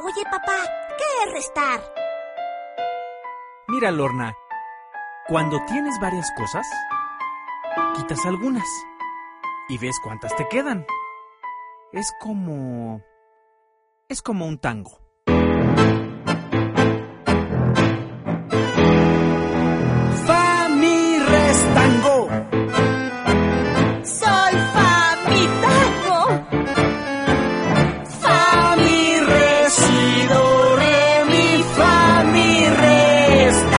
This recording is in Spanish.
Oye, papá, ¿qué es restar? Mira, Lorna, cuando tienes varias cosas, quitas algunas y ves cuántas te quedan. Es como un tango.